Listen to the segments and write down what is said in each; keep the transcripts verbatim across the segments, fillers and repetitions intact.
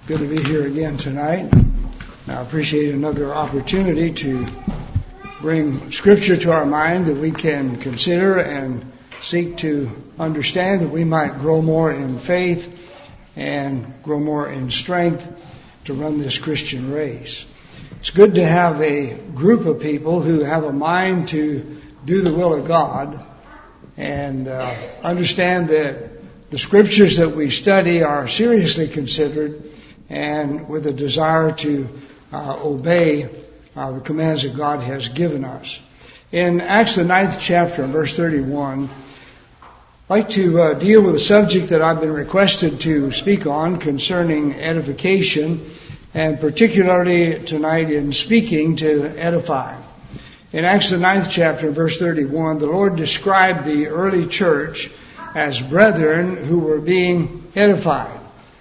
Good to be here again tonight. I appreciate another opportunity to bring Scripture to our mind that we can consider and seek to understand, that we might grow more in faith and grow more in strength to run this Christian race. It's good to have a group of people who have a mind to do the will of God and uh, understand that the Scriptures that we study are seriously considered and with a desire to uh, obey uh, the commands that God has given us. In Acts the ninth chapter, verse thirty-one, I'd like to uh, deal with a subject that I've been requested to speak on concerning edification, and particularly tonight in speaking to edify. In Acts the ninth chapter, verse thirty-one, the Lord described the early church as brethren who were being edified.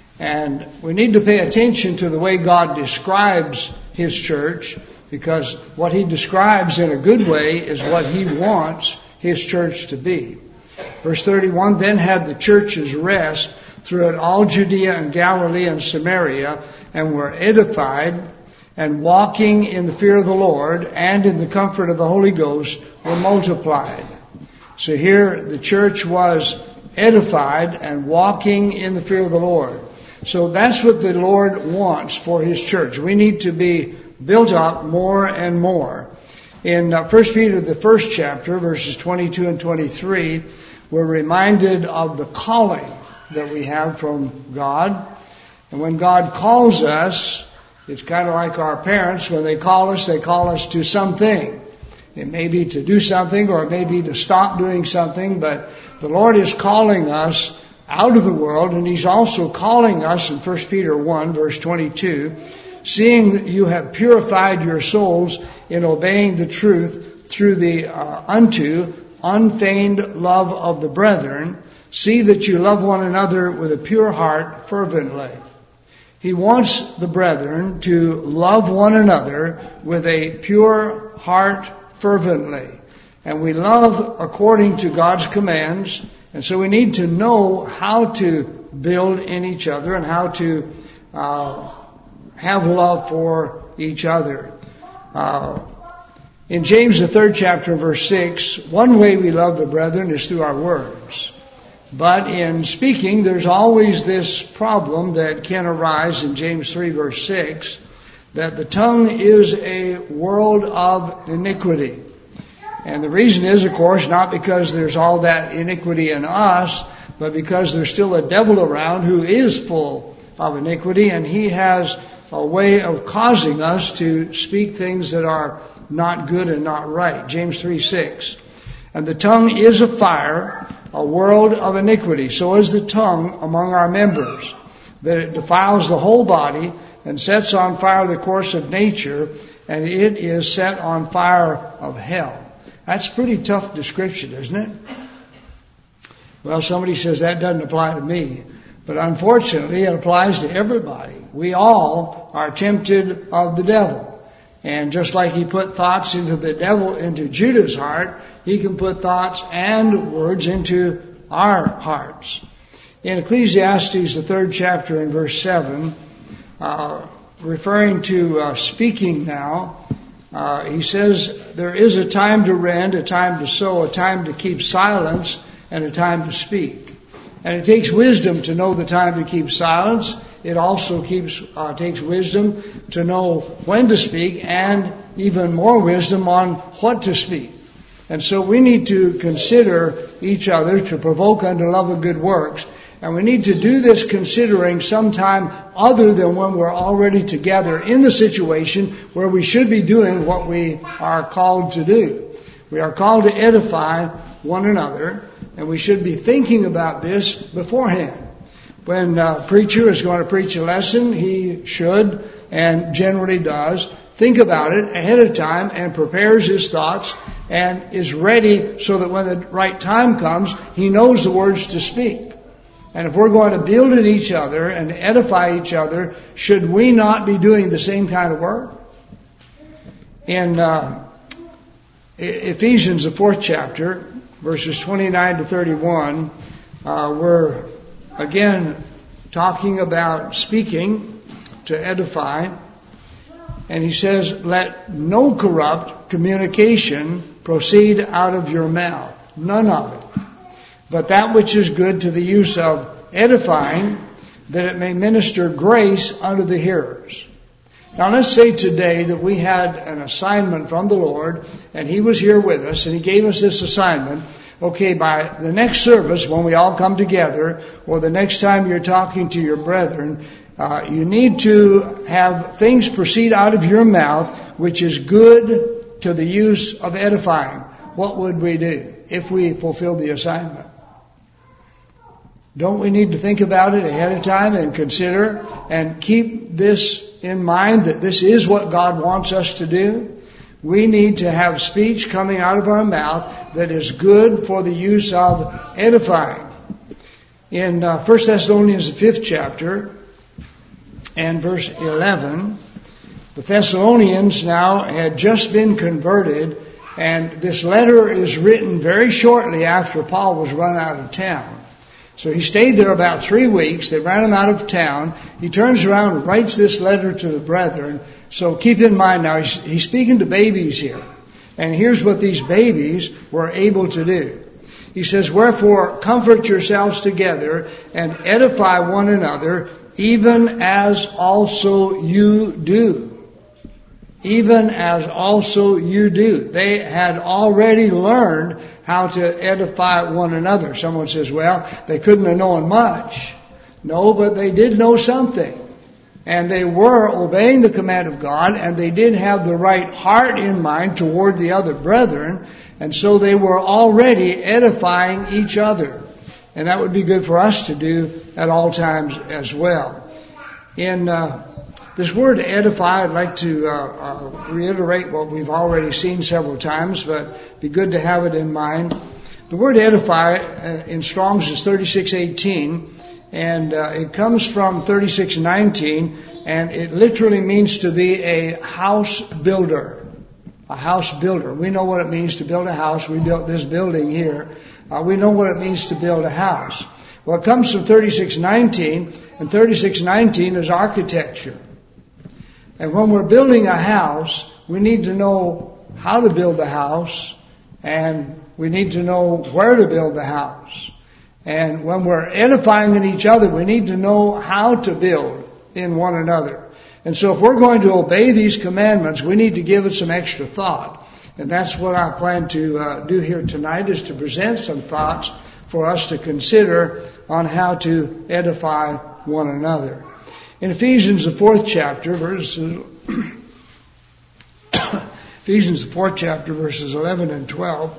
And we need to pay attention to the way God describes His church, because what He describes in a good way is what He wants His church to be. Verse thirty-one, then had the churches rest throughout all Judea and Galilee and Samaria, and were edified, and walking in the fear of the Lord and in the comfort of the Holy Ghost were multiplied. So here the church was edified and walking in the fear of the Lord. So that's what the Lord wants for His church. We need to be built up more and more. In uh, First Peter, the first chapter, verses twenty-two and twenty-three, we're reminded of the calling that we have from God. And when God calls us, it's kind of like our parents. When they call us, they call us to something. It may be to do something, or it may be to stop doing something, but the Lord is calling us out of the world, and He's also calling us in First Peter one, verse twenty-two, seeing that you have purified your souls in obeying the truth through the uh, unto unfeigned love of the brethren, see that you love one another with a pure heart fervently. He wants the brethren to love one another with a pure heart fervently. And we love according to God's commands. And so we need to know how to build in each other and how to uh, have love for each other. Uh, in James, the third chapter, verse six, one way we love the brethren is through our words. But in speaking, there's always this problem that can arise in James three, verse six, that the tongue is a world of iniquity. And the reason is, of course, not because there's all that iniquity in us, but because there's still a devil around who is full of iniquity, and he has a way of causing us to speak things that are not good and not right. James three six. And the tongue is a fire, a world of iniquity. So is the tongue among our members, that it defiles the whole body and sets on fire the course of nature, and it is set on fire of hell. That's a pretty tough description, isn't it? Well, somebody says that doesn't apply to me. But unfortunately, it applies to everybody. We all are tempted of the devil. And just like he put thoughts into the devil, into Judah's heart, he can put thoughts and words into our hearts. In Ecclesiastes, the third chapter in verse seven, uh, referring to uh, speaking now, Uh, he says, there is a time to rend, a time to sow, a time to keep silence, and a time to speak. And it takes wisdom to know the time to keep silence. It also keeps uh, takes wisdom to know when to speak, and even more wisdom on what to speak. And so we need to consider each other to provoke unto love of good works. And we need to do this considering some time other than when we're already together in the situation where we should be doing what we are called to do. We are called to edify one another, and we should be thinking about this beforehand. When a preacher is going to preach a lesson, he should, and generally does, think about it ahead of time and prepares his thoughts and is ready so that when the right time comes, he knows the words to speak. And if we're going to build in each other and edify each other, should we not be doing the same kind of work? In uh, Ephesians, the fourth chapter, verses twenty-nine to thirty-one, uh, we're again talking about speaking. to edify. And he says, let no corrupt communication proceed out of your mouth. None of it. But that which is good to the use of edifying, that it may minister grace unto the hearers. Now let's say today that we had an assignment from the Lord, and He was here with us, and He gave us this assignment. Okay, by the next service, when we all come together, or the next time you're talking to your brethren, uh, you need to have things proceed out of your mouth which is good to the use of edifying. What would we do if we fulfilled the assignment? Don't we need to think about it ahead of time and consider and keep this in mind, that this is what God wants us to do? We need to have speech coming out of our mouth that is good for the use of edifying. In uh, First Thessalonians, the fifth chapter, and verse eleven, the Thessalonians now had just been converted, and this letter is written very shortly after Paul was run out of town. So he stayed there about three weeks. They ran him out of town. He turns around and writes this letter to the brethren. So keep in mind now, he's, he's speaking to babies here. And here's what these babies were able to do. He says, wherefore comfort yourselves together and edify one another, even as also you do. Even as also you do. They had already learned how to edify one another. Someone says, well, they couldn't have known much. No, but they did know something. And they were obeying the command of God, and they did have the right heart in mind toward the other brethren, and so they were already edifying each other. And that would be good for us to do at all times as well. In uh, this word edify, I'd like to uh, uh, reiterate what we've already seen several times, but it'd be good to have it in mind. The word edify uh, in Strong's is thirty-six eighteen, and uh, it comes from thirty-six nineteen, and it literally means to be a house builder. A house builder. We know what it means to build a house. We built this building here. Uh, we know what it means to build a house. Well, it comes from thirty-six nineteen, and thirty-six nineteen is architecture. And when we're building a house, we need to know how to build the house, and we need to know where to build the house. And when we're edifying in each other, we need to know how to build in one another. And so if we're going to obey these commandments, we need to give it some extra thought. And that's what I plan to uh, do here tonight, is to present some thoughts for us to consider on how to edify one another. In Ephesians, the fourth chapter, verses, Ephesians, the fourth chapter, verses eleven and twelve,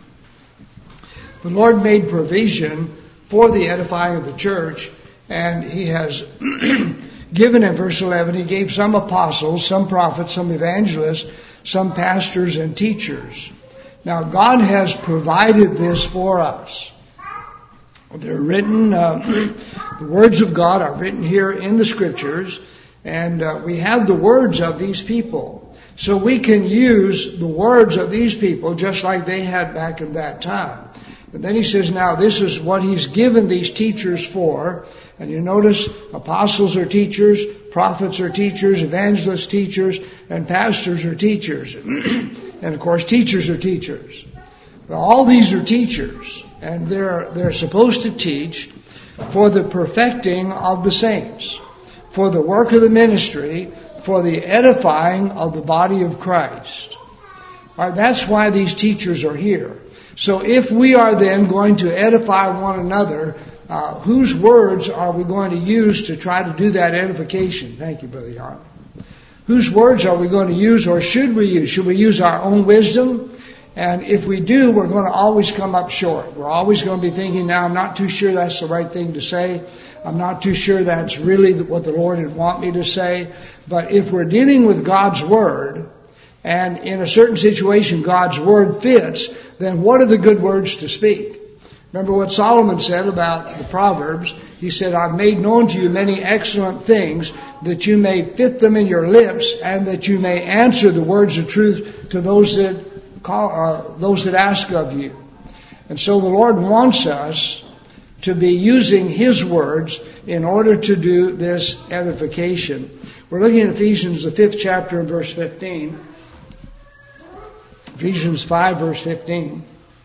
the Lord made provision for the edifying of the church, and He has given in verse eleven, He gave some apostles, some prophets, some evangelists, some pastors and teachers. Now, God has provided this for us. They're written, uh, the words of God are written here in the Scriptures, and uh, we have the words of these people. So we can use the words of these people just like they had back in that time. And then he says, now this is what He's given these teachers for. And you notice apostles are teachers, prophets are teachers, evangelists teachers, and pastors are teachers. And of course teachers are teachers. Well, all these are teachers, and they're they're supposed to teach for the perfecting of the saints, for the work of the ministry, for the edifying of the body of Christ. All right, that's why these teachers are here. So if we are then going to edify one another, uh, whose words are we going to use to try to do that edification? Thank you, Brother Yarn. Whose words are we going to use, or should we use? Should we use our own wisdom? And if we do, we're going to always come up short. We're always going to be thinking, now I'm not too sure that's the right thing to say. I'm not too sure that's really what the Lord would want me to say. But if we're dealing with God's Word, and in a certain situation God's Word fits, then what are the good words to speak? Remember what Solomon said about the Proverbs. He said, I've made known to you many excellent things, that you may fit them in your lips, and that you may answer the words of truth to those that call, uh, those that ask of you. And so the Lord wants us to be using His words in order to do this edification. We're looking at Ephesians, the fifth chapter, and verse fifteen. Ephesians five, verse fifteen.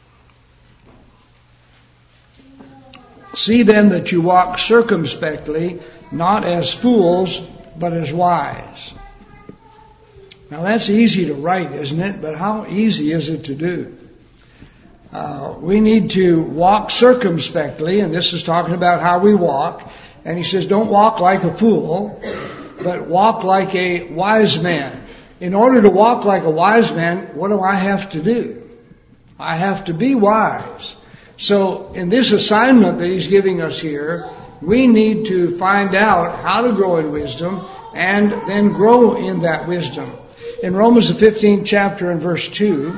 See then that you walk circumspectly, not as fools, but as wise. Now that's easy to write, isn't it? But how easy is it to do? Uh, we need to walk circumspectly, and this is talking about how we walk. And he says, don't walk like a fool, but walk like a wise man. In order to walk like a wise man, what do I have to do? I have to be wise. So in this assignment that he's giving us here, we need to find out how to grow in wisdom and then grow in that wisdom. In Romans the fifteenth chapter and verse two,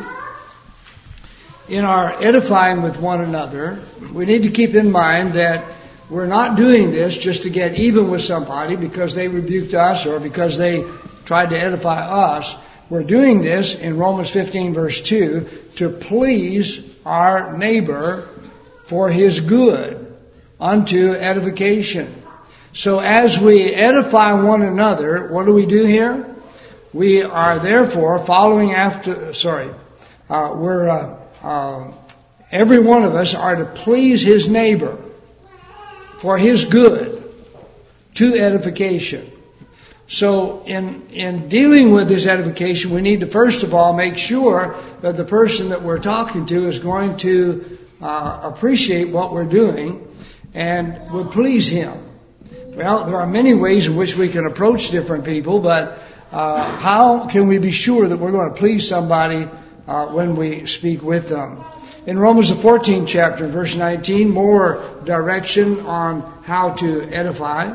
in our edifying with one another, we need to keep in mind that we're not doing this just to get even with somebody because they rebuked us or because they tried to edify us. We're doing this in Romans fifteen verse two to please our neighbor for his good unto edification. So as we edify one another, what do we do here? We are therefore following after, sorry, uh, we're, uh, uh, every one of us are to please his neighbor for his good to edification. So in, in dealing with this edification, we need to first of all make sure that the person that we're talking to is going to uh, appreciate what we're doing and will please him. Well, there are many ways in which we can approach different people, but uh, how can we be sure that we're going to please somebody uh, when we speak with them? In Romans the fourteenth chapter, verse nineteen, more direction on how to edify.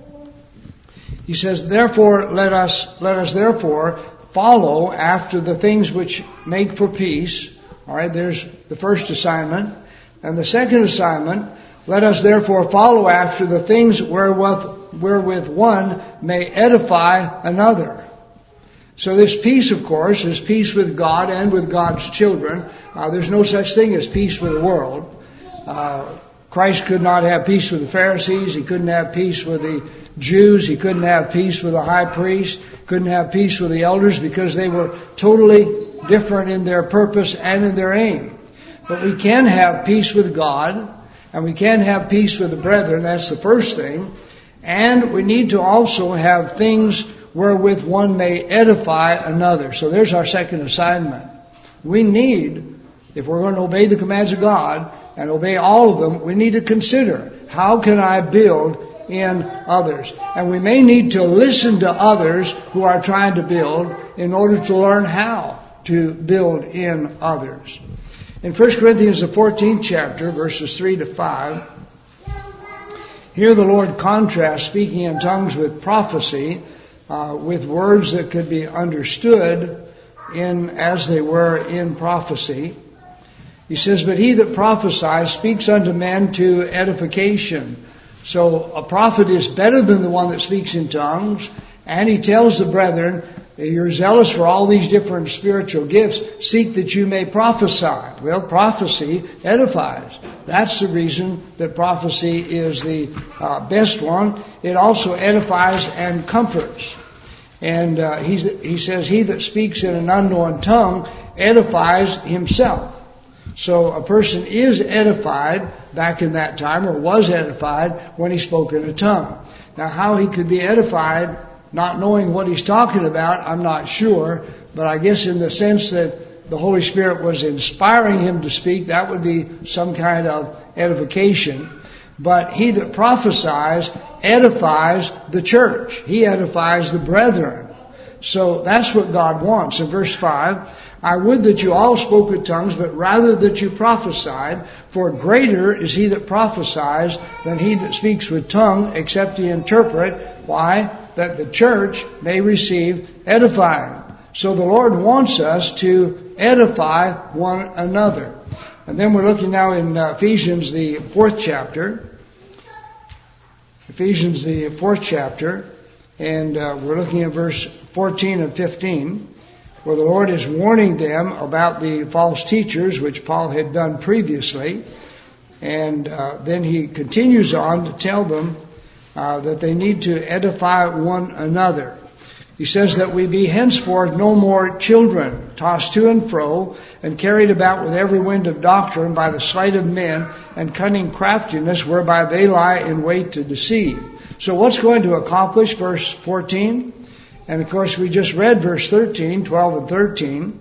He says, therefore, let us, let us therefore follow after the things which make for peace. All right, there's the first assignment. And the second assignment, let us therefore follow after the things wherewith, wherewith one may edify another. So this peace, of course, is peace with God and with God's children. Uh, there's no such thing as peace with the world. Uh, Christ could not have peace with the Pharisees. He couldn't have peace with the Jews. He couldn't have peace with the high priest. Couldn't have peace with the elders because they were totally different in their purpose and in their aim. But we can have peace with God, and we can have peace with the brethren. That's the first thing. And we need to also have things wherewith one may edify another. So there's our second assignment. We need, if we're going to obey the commands of God and obey all of them, we need to consider, how can I build in others? And we may need to listen to others who are trying to build in order to learn how to build in others. In First Corinthians, the fourteenth chapter, verses three to five, here the Lord contrasts speaking in tongues with prophecy, uh, with words that could be understood in as they were in prophecy. He says, but he that prophesies speaks unto men to edification. So a prophet is better than the one that speaks in tongues. And he tells the brethren, you're zealous for all these different spiritual gifts. Seek that you may prophesy. Well, prophecy edifies. That's the reason that prophecy is the uh, best one. It also edifies and comforts. And uh, he's, he says, he that speaks in an unknown tongue edifies himself. So a person is edified back in that time, or was edified when he spoke in a tongue. Now, how he could be edified not knowing what he's talking about, I'm not sure. But I guess in the sense that the Holy Spirit was inspiring him to speak, that would be some kind of edification. But he that prophesies edifies the church. He edifies the brethren. So that's what God wants. In verse five, I would that you all spoke with tongues, but rather that you prophesied. For greater is he that prophesies than he that speaks with tongue, except he interpret. Why? That the church may receive edifying. So the Lord wants us to edify one another. And then we're looking now in Ephesians, the fourth chapter. Ephesians, the fourth chapter. And uh, we're looking at verse fourteen and fifteen, where the Lord is warning them about the false teachers, which Paul had done previously. And uh, then he continues on to tell them uh, that they need to edify one another. He says that we be henceforth no more children, tossed to and fro, and carried about with every wind of doctrine by the sleight of men and cunning craftiness, whereby they lie in wait to deceive. So what's going to accomplish verse fourteen? And of course we just read verse thirteen, twelve and thirteen.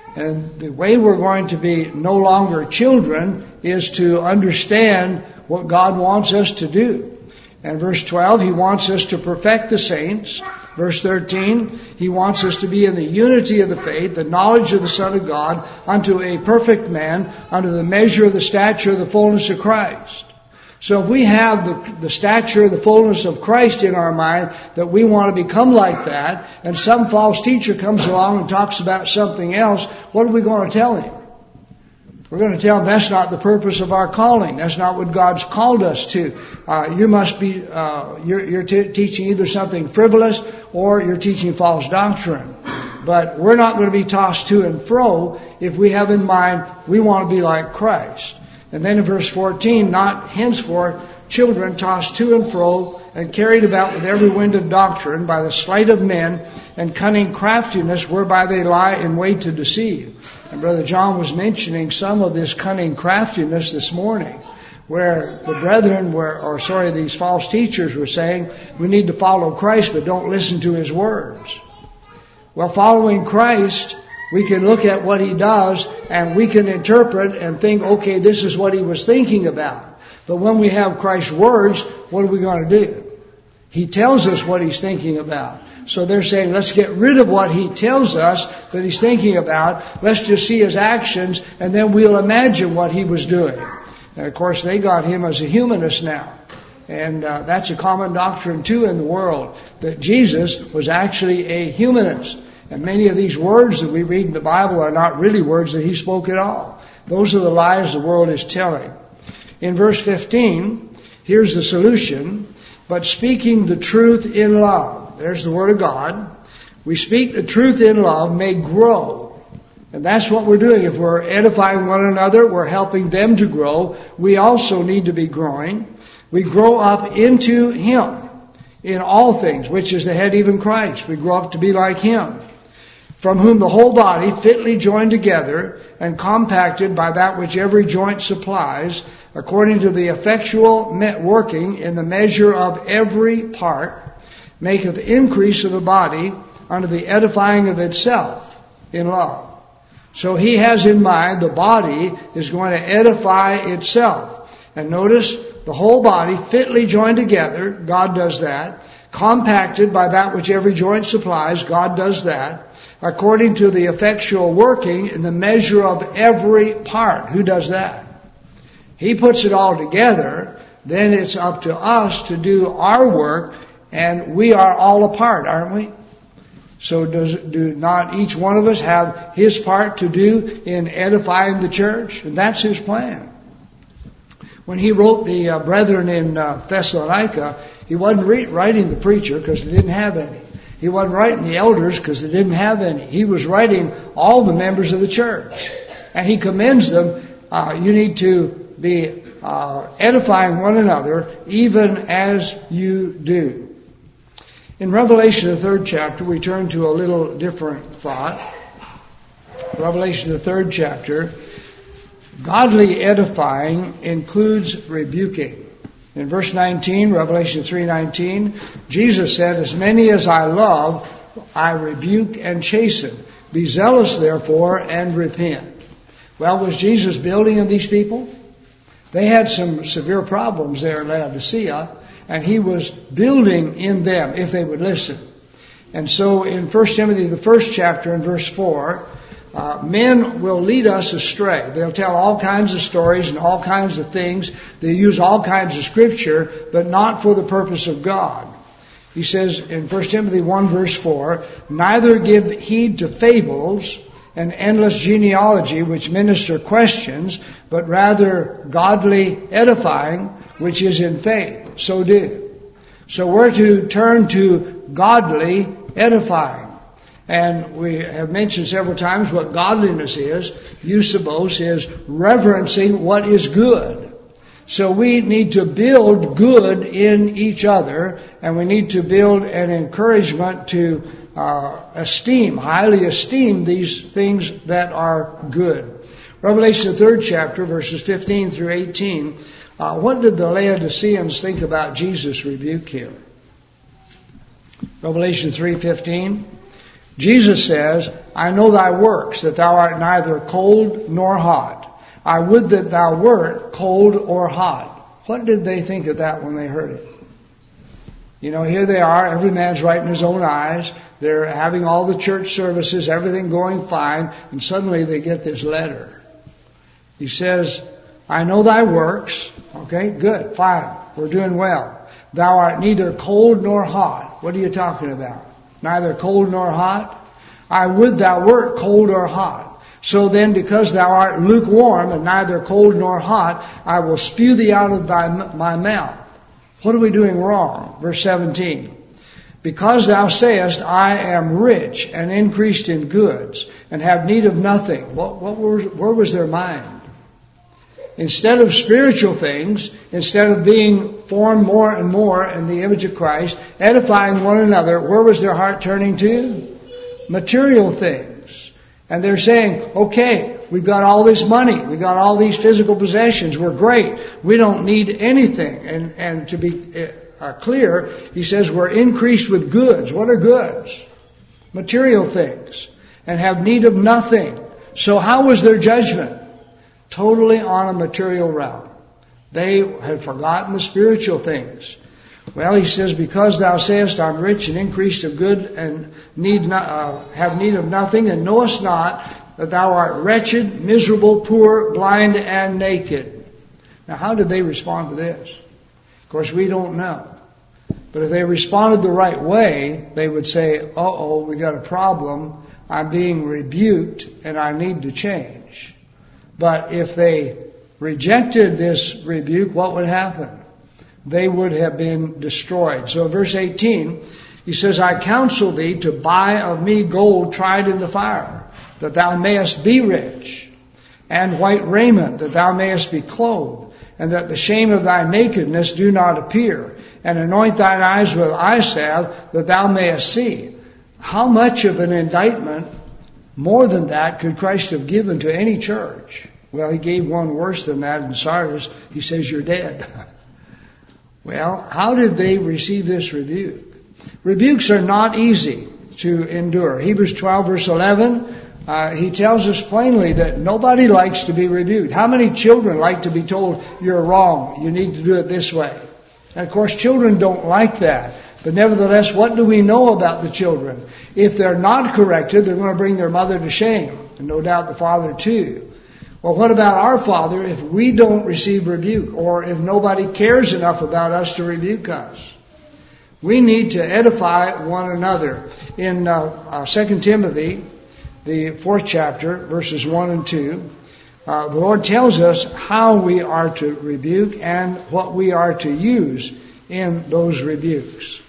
And the way we're going to be no longer children is to understand what God wants us to do. And verse twelve, He wants us to perfect the saints. Verse thirteen, He wants us to be in the unity of the faith, the knowledge of the Son of God, unto a perfect man, unto the measure of the stature of the fullness of Christ. So if we have the, the stature, the fullness of Christ in our mind, that we want to become like that, and some false teacher comes along and talks about something else, what are we going to tell him? We're going to tell him that's not the purpose of our calling. That's not what God's called us to. Uh, you must be, uh, you're, you're t- teaching either something frivolous or you're teaching false doctrine. But we're not going to be tossed to and fro if we have in mind we want to be like Christ. And then in verse fourteen, not henceforth children tossed to and fro and carried about with every wind of doctrine by the sleight of men and cunning craftiness, whereby they lie in wait to deceive. And Brother John was mentioning some of this cunning craftiness this morning, where the brethren were, or sorry, these false teachers were saying, we need to follow Christ, but don't listen to His words. Well, following Christ, we can look at what He does and we can interpret and think, okay, this is what He was thinking about. But when we have Christ's words, what are we going to do? He tells us what He's thinking about. So they're saying, let's get rid of what He tells us that He's thinking about. Let's just see His actions, and then we'll imagine what He was doing. And of course, they got Him as a humanist now. And uh, that's a common doctrine too in the world, that Jesus was actually a humanist. And many of these words that we read in the Bible are not really words that He spoke at all. Those are the lies the world is telling. In verse fifteen, here's the solution. But speaking the truth in love. There's the Word of God. We speak the truth in love may grow. And that's what we're doing. If we're edifying one another, we're helping them to grow. We also need to be growing. We grow up into Him in all things, which is the head, even Christ. We grow up to be like Him, from whom the whole body, fitly joined together and compacted by that which every joint supplies, according to the effectual working in the measure of every part, maketh increase of the body unto the edifying of itself in love. So He has in mind the body is going to edify itself. And notice, the whole body fitly joined together, God does that. Compacted by that which every joint supplies, God does that. According to the effectual working in the measure of every part. Who does that? He puts it all together. Then it's up to us to do our work, and we are all a part, aren't we? So does do not each one of us have his part to do in edifying the church? And that's His plan. When He wrote the uh, brethren in uh, Thessalonica, He wasn't re- writing the preacher because they didn't have any. He wasn't writing the elders because they didn't have any. He was writing all the members of the church. And He commends them. Uh, you need to be uh, edifying one another even as you do. In Revelation, the third chapter, we turn to a little different thought. Revelation, the third chapter. Godly edifying includes rebuking. In verse nineteen, Revelation three nineteen, Jesus said, as many as I love, I rebuke and chasten. Be zealous, therefore, and repent. Well, was Jesus building in these people? They had some severe problems there in Laodicea, and He was building in them if they would listen. And so in First Timothy, the first chapter, in verse four, Uh, men will lead us astray. They'll tell all kinds of stories and all kinds of things. They use all kinds of scripture, but not for the purpose of God. He says in First Timothy one verse four, neither give heed to fables and endless genealogy which minister questions, but rather godly edifying, which is in faith. So do. So we're to turn to godly edifying. And we have mentioned several times what godliness is. Eusebos is reverencing what is good. So we need to build good in each other, and we need to build an encouragement to uh, esteem, highly esteem these things that are good. Revelation, the third chapter, verses fifteen through eighteen. Uh, what did the Laodiceans think about Jesus' rebuke here? Revelation three fifteen. Jesus says, I know thy works, that thou art neither cold nor hot. I would that thou wert cold or hot. What did they think of that when they heard it? You know, here they are, every man's right in his own eyes. They're having all the church services, everything going fine, and suddenly they get this letter. He says, I know thy works. Okay, good, fine, we're doing well. Thou art neither cold nor hot. What are you talking about? Neither cold nor hot? I would thou wert cold or hot. So then, because thou art lukewarm and neither cold nor hot, I will spew thee out of thy, my mouth. What are we doing wrong? Verse seventeen. Because thou sayest, I am rich and increased in goods and have need of nothing. What, what was, where was their mind? Instead of spiritual things, instead of being formed more and more in the image of Christ, edifying one another, where was their heart turning to? Material things. And they're saying, okay, we've got all this money, we've got all these physical possessions, we're great, we don't need anything. And, and to be uh, clear, he says we're increased with goods. What are goods? Material things. And have need of nothing. So how was their judgment? Totally on a material realm. They had forgotten the spiritual things. Well, he says, because thou sayest, I'm rich and increased of good and need not, uh, have need of nothing, and knowest not that thou art wretched, miserable, poor, blind, and naked. Now, how did they respond to this? Of course, we don't know. But if they responded the right way, they would say, uh-oh, we got a problem. I'm being rebuked and I need to change. But if they rejected this rebuke, what would happen? They would have been destroyed. So verse eighteen, he says, I counsel thee to buy of me gold tried in the fire, that thou mayest be rich, and white raiment, that thou mayest be clothed, and that the shame of thy nakedness do not appear, and anoint thine eyes with eye salve, that thou mayest see. How much of an indictment, more than that, could Christ have given to any church? Well, he gave one worse than that in Sardis. He says, you're dead. Well, how did they receive this rebuke? Rebukes are not easy to endure. Hebrews twelve, verse eleven, uh, he tells us plainly that nobody likes to be rebuked. How many children like to be told, you're wrong, you need to do it this way? And of course, children don't like that. But nevertheless, what do we know about the children? If they're not corrected, they're going to bring their mother to shame, and no doubt the father too. Well, what about our Father if we don't receive rebuke, or if nobody cares enough about us to rebuke us? We need to edify one another. In uh, uh, Second Timothy, the fourth chapter, verses one and two, uh, the Lord tells us how we are to rebuke and what we are to use in those rebukes.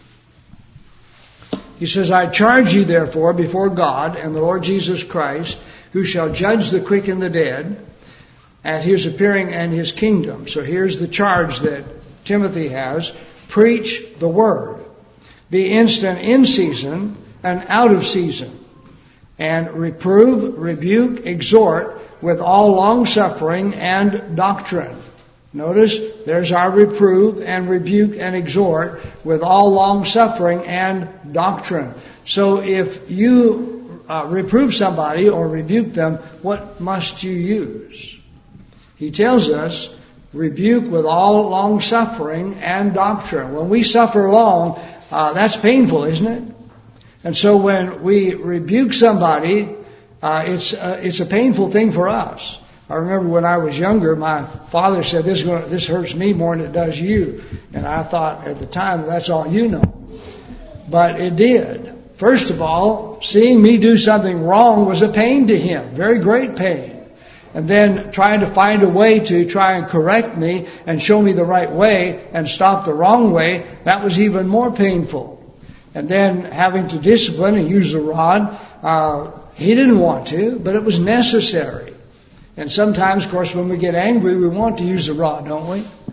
He says, I charge you therefore before God and the Lord Jesus Christ, who shall judge the quick and the dead at his appearing and his kingdom. So here's the charge that Timothy has. Preach the word. Be instant in season and out of season. And reprove, rebuke, exhort with all long suffering and doctrine. Notice, there's our reprove and rebuke and exhort with all long suffering and doctrine. So if you Uh, reprove somebody or rebuke them, what must you use? He tells us, rebuke with all long suffering and doctrine. When we suffer long, uh, that's painful, isn't it? And so when we rebuke somebody, uh, it's uh, it's a painful thing for us. I remember when I was younger, my father said, this, this hurts me more than it does you. And I thought at the time, that's all you know. But it did. First of all, seeing me do something wrong was a pain to him, very great pain. And then trying to find a way to try and correct me and show me the right way and stop the wrong way, that was even more painful. And then having to discipline and use the rod, uh, he didn't want to, but it was necessary. And sometimes, of course, when we get angry, we want to use the rod, don't we?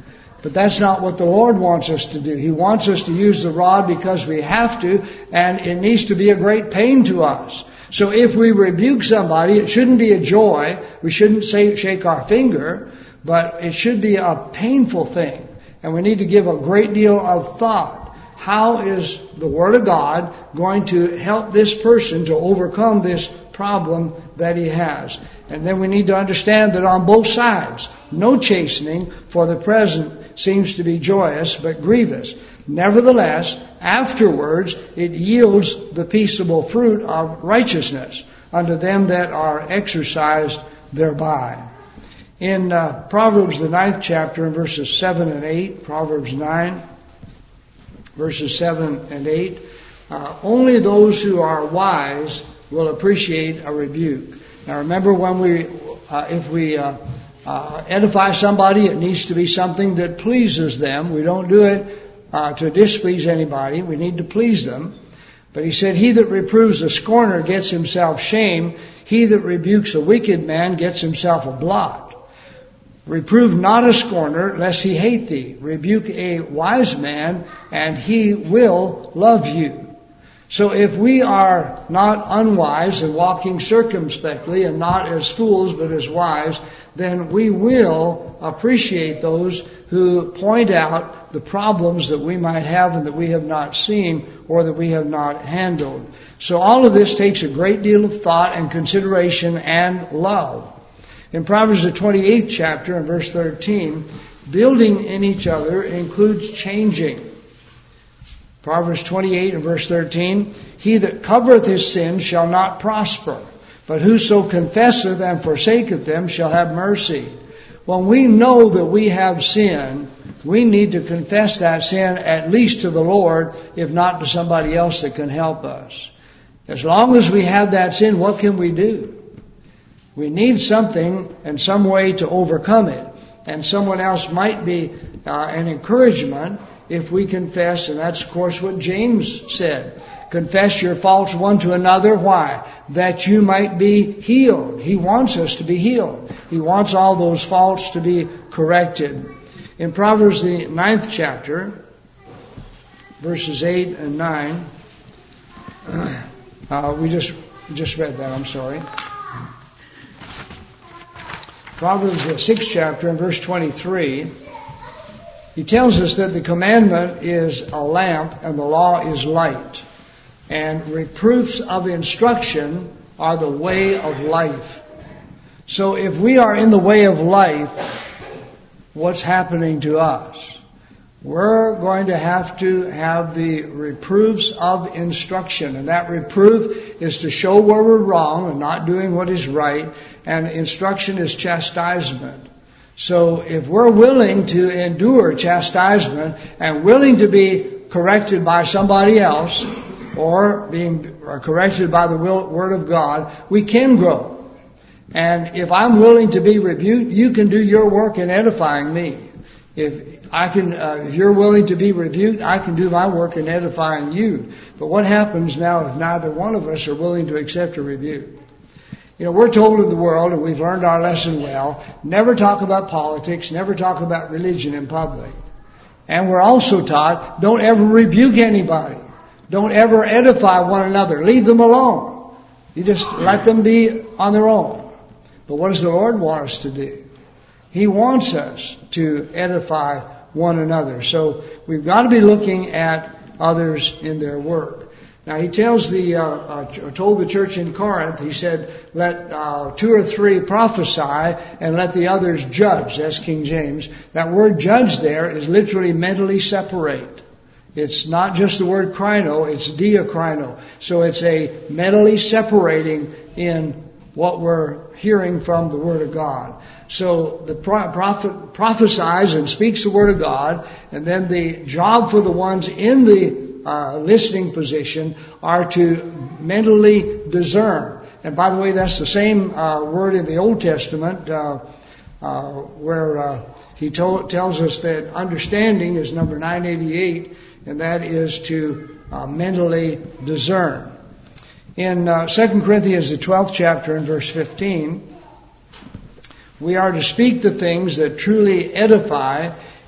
But that's not what the Lord wants us to do. He wants us to use the rod because we have to, and it needs to be a great pain to us. So if we rebuke somebody, it shouldn't be a joy. We shouldn't say, shake our finger, but it should be a painful thing. And we need to give a great deal of thought. How is the Word of God going to help this person to overcome this problem that he has? And then we need to understand that on both sides, no chastening for the present seems to be joyous, but grievous. Nevertheless, afterwards it yields the peaceable fruit of righteousness unto them that are exercised thereby. In uh, Proverbs, the ninth chapter, in verses seven and eight, Proverbs nine, verses seven and eight, uh, only those who are wise will appreciate a rebuke. Now remember, when we, uh, if we uh, uh, edify somebody, it needs to be something that pleases them. We don't do it uh, to displease anybody. We need to please them. But he said, he that reproves a scorner gets himself shame. He that rebukes a wicked man gets himself a blot. Reprove not a scorner, lest he hate thee. Rebuke a wise man, and he will love you. So if we are not unwise and walking circumspectly and not as fools but as wise, then we will appreciate those who point out the problems that we might have and that we have not seen or that we have not handled. So all of this takes a great deal of thought and consideration and love. In Proverbs the twenty-eighth chapter and verse thirteen, building in each other includes changing. Proverbs twenty-eight and verse thirteen, he that covereth his sins shall not prosper, but whoso confesseth and forsaketh them shall have mercy. When we know that we have sin, we need to confess that sin at least to the Lord, if not to somebody else that can help us. As long as we have that sin, what can we do? We need something and some way to overcome it. And someone else might be uh, an encouragement if we confess, and that's of course what James said. Confess your faults one to another. Why? That you might be healed. He wants us to be healed. He wants all those faults to be corrected. In Proverbs the ninth chapter, verses eight and nine, uh, we just just read that, I'm sorry. Proverbs the sixth chapter and verse twenty-three, he tells us that the commandment is a lamp and the law is light. And reproofs of instruction are the way of life. So if we are in the way of life, what's happening to us? We're going to have to have the reproofs of instruction. And that reproof is to show where we're wrong and not doing what is right. And instruction is chastisement. So if we're willing to endure chastisement and willing to be corrected by somebody else, or being corrected by the will, Word of God, we can grow. And if I'm willing to be rebuked, you can do your work in edifying me. If I can, uh, if you're willing to be rebuked, I can do my work in edifying you. But what happens now if neither one of us are willing to accept a rebuke? You know, we're told in the world, and we've learned our lesson well, never talk about politics, never talk about religion in public. And we're also taught, don't ever rebuke anybody. Don't ever edify one another. Leave them alone. You just let them be on their own. But what does the Lord want us to do? He wants us to edify one another. So we've got to be looking at others in their work. Now he tells the, uh, uh, told the church in Corinth, he said, let uh, two or three prophesy and let the others judge. That's King James. That word judge there is literally mentally separate. It's not just the word krino, it's diakrino. So it's a mentally separating in what we're hearing from the Word of God. So the prophet prophesies and speaks the Word of God, and then the job for the ones in the uh, listening position are to mentally discern. And by the way, that's the same uh, word in the Old Testament uh, uh, where uh, he told, tells us that understanding is number nine eighty-eight, and that is to uh, mentally discern. In uh, Second Corinthians, the twelfth chapter and verse fifteen, we are to speak the things that truly edify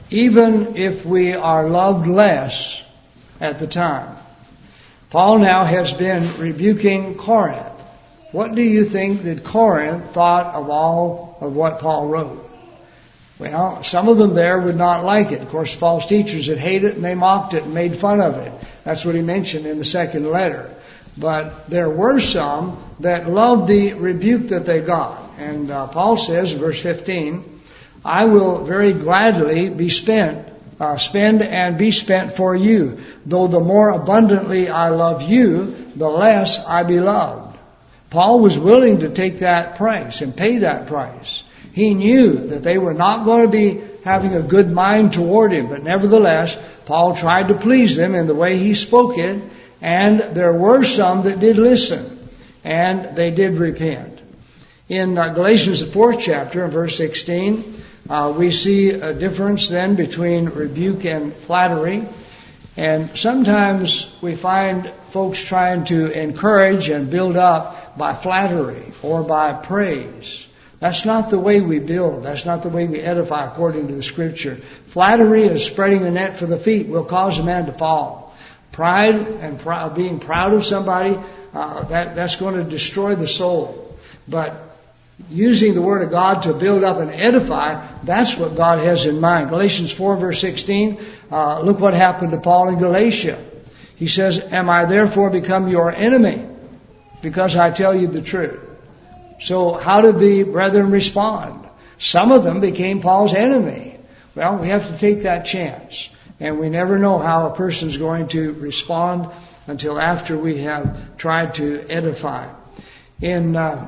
even if we are loved less at the time. Paul now has been rebuking Corinth. What do you think that Corinth thought of all of what Paul wrote? Well, some of them there would not like it. Of course, false teachers would hate it and they mocked it and made fun of it. That's what he mentioned in the second letter. But there were some that loved the rebuke that they got. And uh, Paul says in verse fifteen, I will very gladly be spent, uh, spend and be spent for you. Though the more abundantly I love you, the less I be loved. Paul was willing to take that price and pay that price. He knew that they were not going to be having a good mind toward him, but nevertheless, Paul tried to please them in the way he spoke it, and there were some that did listen, and they did repent. In uh, Galatians, the fourth chapter, in verse sixteen, uh, we see a difference then between rebuke and flattery. And sometimes we find folks trying to encourage and build up by flattery or by praise. That's not the way we build. That's not the way we edify according to the Scripture. Flattery is spreading the net for the feet, will cause a man to fall. Pride and pr- being proud of somebody, uh, that, that's going to destroy the soul. But using the Word of God to build up and edify, that's what God has in mind. Galatians four verse sixteen, uh, look what happened to Paul in Galatia. He says, am I therefore become your enemy because I tell you the truth? So how did the brethren respond? Some of them became Paul's enemy. Well, we have to take that chance. And we never know how a person's going to respond until after we have tried to edify. In uh,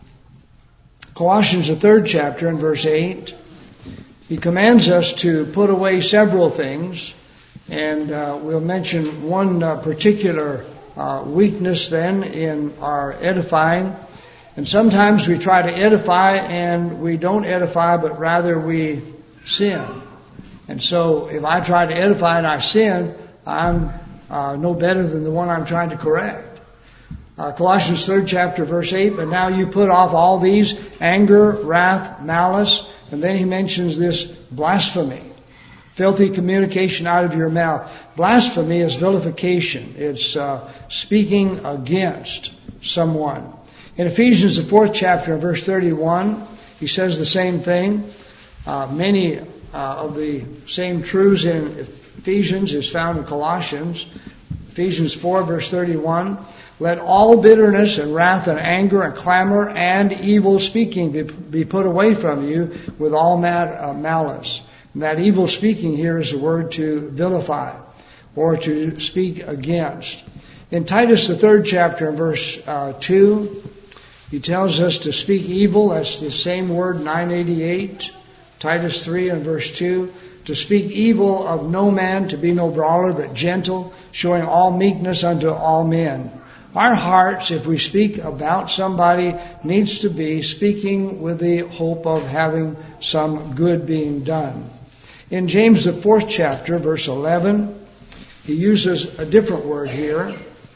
Colossians, the third chapter, in verse eight, he commands us to put away several things. And uh, we'll mention one uh, particular uh, weakness then in our edifying. And sometimes we try to edify and we don't edify, but rather we sin. And so if I try to edify and I sin, I'm uh, no better than the one I'm trying to correct. Uh, Colossians third chapter verse eight, but now you put off all these, anger, wrath, malice, and then he mentions this blasphemy. Filthy communication out of your mouth. Blasphemy is vilification. It's uh, speaking against someone. In Ephesians, the fourth chapter, in verse thirty-one, he says the same thing. Uh, many uh, of the same truths in Ephesians is found in Colossians. Ephesians four, verse thirty-one, let all bitterness and wrath and anger and clamor and evil speaking be, be put away from you with all mad, uh, malice. And that evil speaking here is the word to vilify or to speak against. In Titus, the third chapter, in verse uh, two, he tells us to speak evil. That's the same word, nine eighty-eight. Titus three and verse two. To speak evil of no man, to be no brawler, but gentle, showing all meekness unto all men. Our hearts, if we speak about somebody, needs to be speaking with the hope of having some good being done. In James, the fourth chapter, verse eleven, he uses a different word here.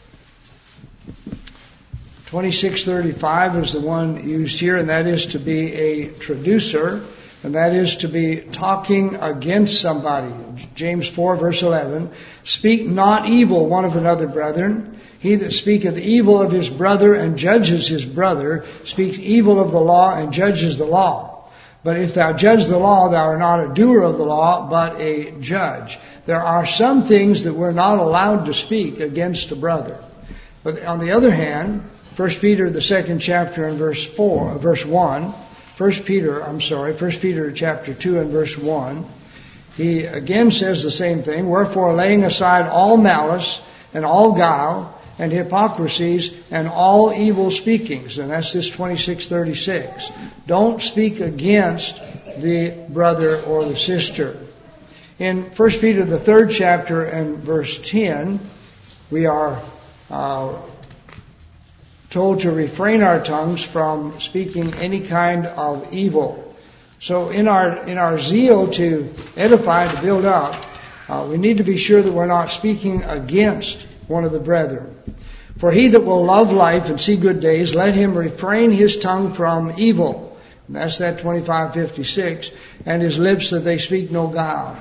twenty-six thirty-five is the one used here, and that is to be a traducer, and that is to be talking against somebody. James four, verse eleven, speak not evil one of another, brethren. He that speaketh evil of his brother and judges his brother speaks evil of the law and judges the law. But if thou judge the law, thou art not a doer of the law, but a judge. There are some things that we're not allowed to speak against a brother. But on the other hand, First Peter, the second chapter, and verse four, verse one. First Peter, I'm sorry, First Peter chapter two and verse one. He again says the same thing. Wherefore, laying aside all malice and all guile and hypocrisies and all evil speakings, and that's this twenty-six thirty-six. Don't speak against the brother or the sister. In First Peter, the third chapter and verse ten, we are uh, told to refrain our tongues from speaking any kind of evil. So in our in our zeal to edify, to build up, uh, we need to be sure that we're not speaking against one of the brethren. For he that will love life and see good days, let him refrain his tongue from evil. And that's that twenty-five fifty-six. And his lips that they speak no guile.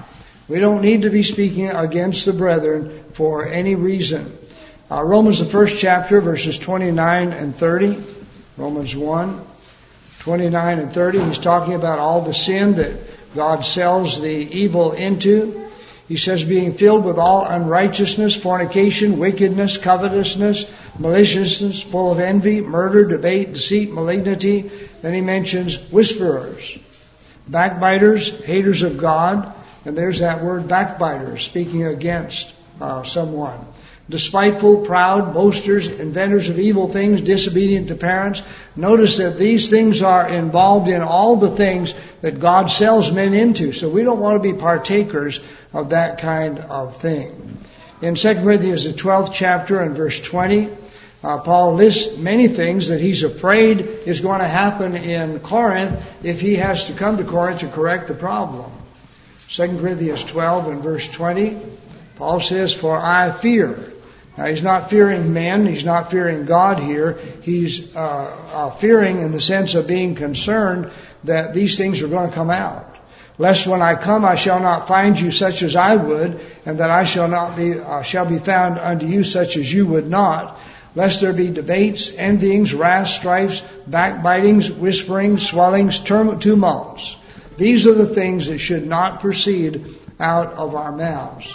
We don't need to be speaking against the brethren for any reason. Uh, Romans, the first chapter, verses twenty-nine and thirty. Romans one, twenty-nine and thirty. He's talking about all the sin that God sells the evil into. He says, being filled with all unrighteousness, fornication, wickedness, covetousness, maliciousness, full of envy, murder, debate, deceit, malignity. Then he mentions whisperers, backbiters, haters of God. And there's that word backbiter, speaking against uh, someone. Despiteful, proud, boasters, inventors of evil things, disobedient to parents. Notice that these things are involved in all the things that God sells men into. So we don't want to be partakers of that kind of thing. In Second Corinthians, the twelfth chapter and verse twenty, uh, Paul lists many things that he's afraid is going to happen in Corinth if he has to come to Corinth to correct the problem. Second Corinthians twelve and verse twenty, Paul says, for I fear. Now, he's not fearing men. He's not fearing God here. He's uh, uh, fearing in the sense of being concerned that these things are going to come out. Lest when I come, I shall not find you such as I would, and that I shall not be uh, shall be found unto you such as you would not. Lest there be debates, envyings, wraths, strifes, backbitings, whisperings, swellings, tumults. These are the things that should not proceed out of our mouths.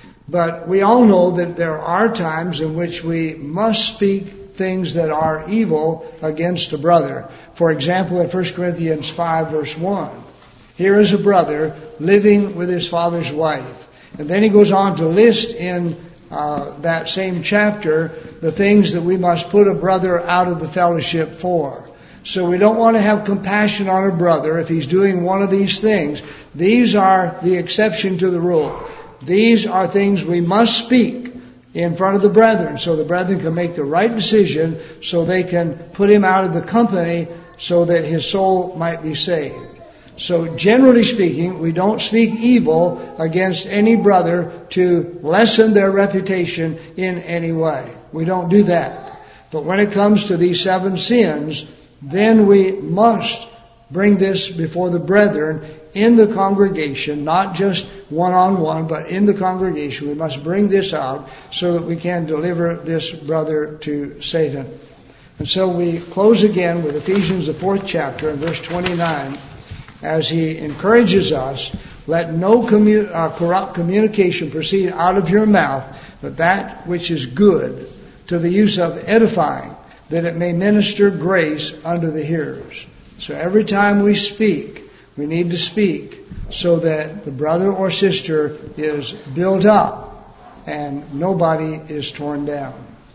But we all know that there are times in which we must speak things that are evil against a brother. For example, in First Corinthians five, verse one, here is a brother living with his father's wife. And then he goes on to list in uh, that same chapter the things that we must put a brother out of the fellowship for. So we don't want to have compassion on a brother if he's doing one of these things. These are the exception to the rule. These are things we must speak in front of the brethren so the brethren can make the right decision so they can put him out of the company so that his soul might be saved. So generally speaking, we don't speak evil against any brother to lessen their reputation in any way. We don't do that. But when it comes to these seven sins, then we must bring this before the brethren in the congregation, not just one-on-one, but in the congregation. We must bring this out so that we can deliver this brother to Satan. And so we close again with Ephesians, the fourth chapter, and verse twenty-nine, as he encourages us, let no commu- uh, corrupt communication proceed out of your mouth, but that which is good, to the use of edifying, that it may minister grace unto the hearers. So every time we speak, we need to speak so that the brother or sister is built up and nobody is torn down.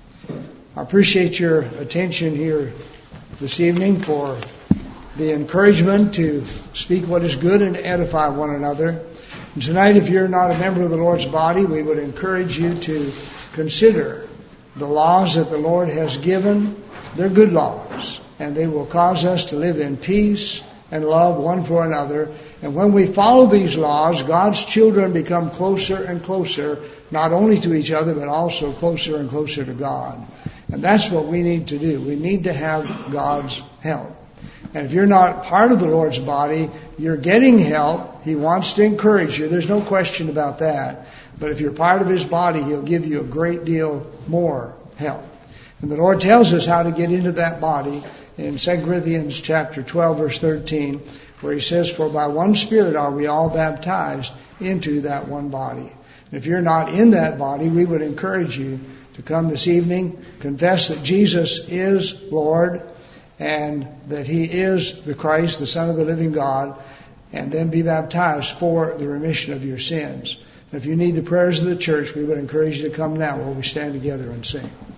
I appreciate your attention here this evening for the encouragement to speak what is good and to edify one another. And tonight, if you're not a member of the Lord's body, we would encourage you to consider the laws that the Lord has given. They're good laws, and they will cause us to live in peace and love one for another. And when we follow these laws, God's children become closer and closer, not only to each other, but also closer and closer to God. And that's what we need to do. We need to have God's help. And if you're not part of the Lord's body, you're getting help. He wants to encourage you. There's no question about that. But if you're part of His body, He'll give you a great deal more help. And the Lord tells us how to get into that body in Second Corinthians chapter twelve, verse thirteen, where He says, for by one Spirit are we all baptized into that one body. And if you're not in that body, we would encourage you to come this evening, confess that Jesus is Lord, and that He is the Christ, the Son of the living God, and then be baptized for the remission of your sins. And if you need the prayers of the church, we would encourage you to come now while we stand together and sing.